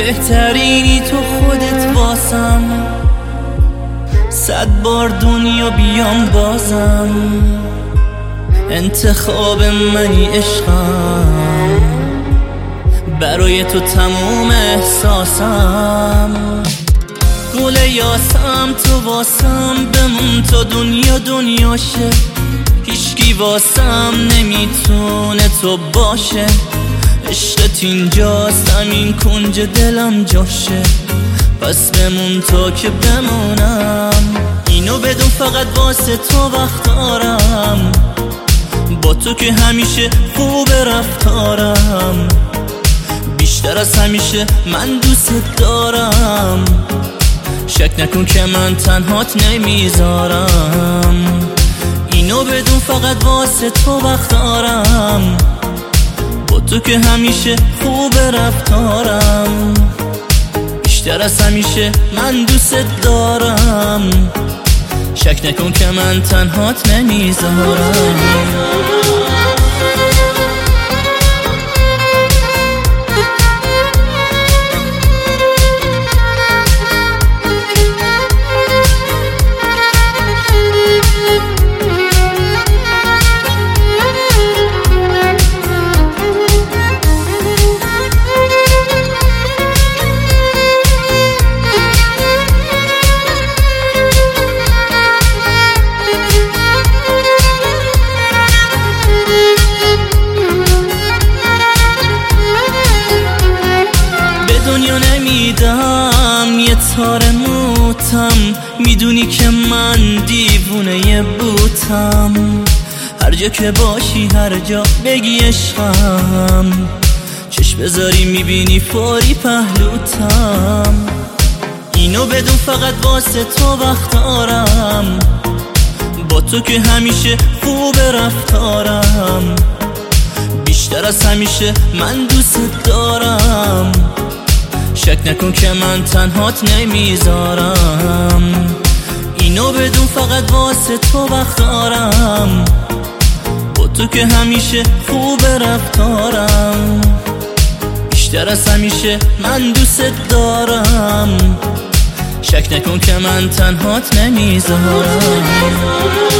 بهترینی تو خودت واسم، 100 بار دنیا بیام بازم، انتخاب منی عشقم، برای تو تموم احساسم. گل یاسم تو واسم، بمون تا دنیا دنیاشه، هیچکی واسم نمیتونه تو باشه. عشقت اینجاست، همین کنج دلم جاشه، پس بمون تا که بمونم. اینو بدون فقط واسه تو وقت دارم، با تو که همیشه خوب رفتارم، بیشتر از همیشه من دوست دارم. شک نکن که من تنهات نمیذارم، اینو بدون فقط واسه تو وقت دارم، با تو که همیشه خوب رفتارم، بیشتر از همیشه من دوست دارم. شک نکن که من تنهات نمیذارم. دنیا نمیدم یه تار موتم، میدونی که من دیوونه بوتم، هر جا که باشی هر جا بگی عشقم، چشم بذاری میبینی فوری پهلوتم. اینو بدون فقط واسه تو وقت دارم، با تو که همیشه خوب رفتارم، بیشتر از همیشه من دوست دارم. شک نکن که من تنهات نمیذارم، اینو بدون فقط واسه تو وقت دارم، با تو که همیشه خوب رفتارم، بیشتر از همیشه من دوست دارم. شک نکن که من تنهات نمیذارم.